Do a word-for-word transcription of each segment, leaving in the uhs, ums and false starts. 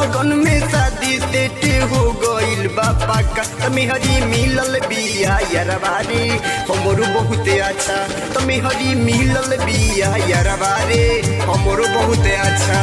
लगन में शादी सेट हो गइल बापा का तमेहरी मिलल बिया यारवा रे हमरो बहुत अच्छा तमेहरी मिलल बिया यारवा रे हमरो बहुत अच्छा।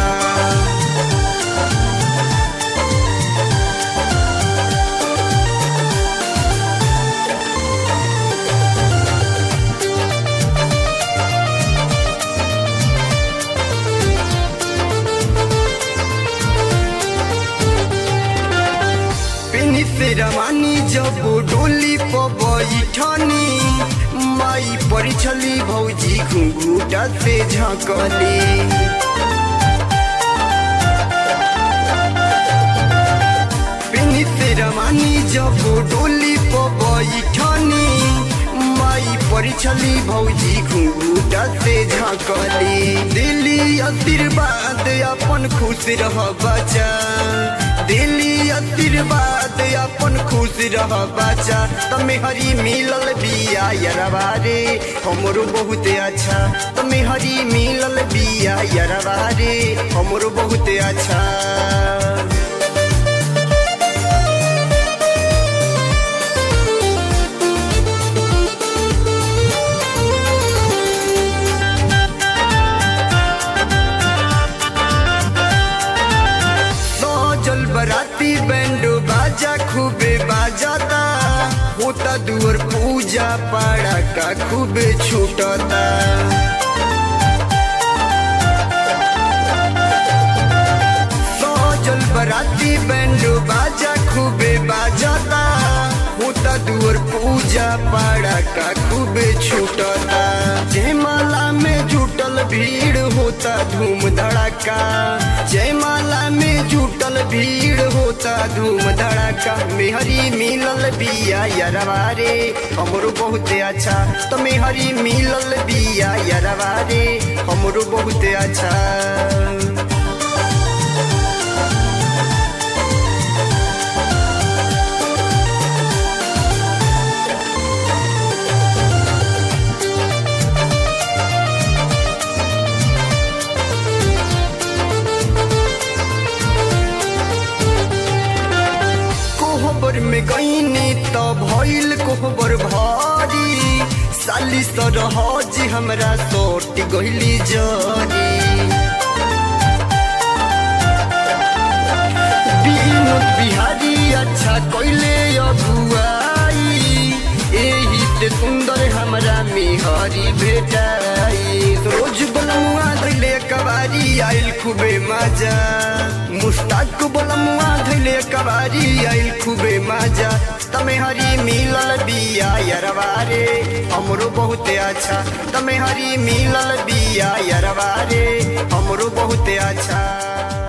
से रवानी जब डोली पर बैठनी माई परिछली भौजी घुंघूटा से झाँकली पिनी से रवानी जब डोली पर बैठनी माई परिछली भौजी घुंघूटा से झाँकली दिली आशीर्वाद अपन खुश रह बचा दिली आशीर्वाद अपन खुश रह बचा तमेहरी मिलल बिया यारवा रे हमरो बहुत अच्छा तमेहरी मिलल बिया यारवा रे हमरो बहुत अच्छा। बराती बैंड बाजा खूबे बाजाता होता दूर पूजा पाड़ा का खूबे छूटता सजल बराती बैंड बाजा खूबे बाजाता होता दूर पूजा पाड़ा का खूबे छूटता जयमाला में जुटल भीड़ होता धूम धड़ाका जयमाला में जुटल भीड़ होता धूम धड़ाका मेहरी मिलल बिया यारवा रे हमरो बहुत अच्छा तो मेहरी मिलल बिया यारवा रे हमरो बहुत अच्छा। कोहबर में गईनी तो भइल कोहबर भारी साली सरहज हमरा सोट गइली जरी विनोद बिहारी अच्छा कइले अगुआई एही से सुंदर हमरा मेहरी भेटाई रोज बलमुआ धइले कबारी आइल खूबे मजा मुस्ताक बलमुआ धइले कबारी आइल खूबे मजा तमेहरी मिलल बिया यारवा रे हमरो बहुत अच्छा तमेहरी मिलल बिया यारवा रे हमरो बहुत अच्छा।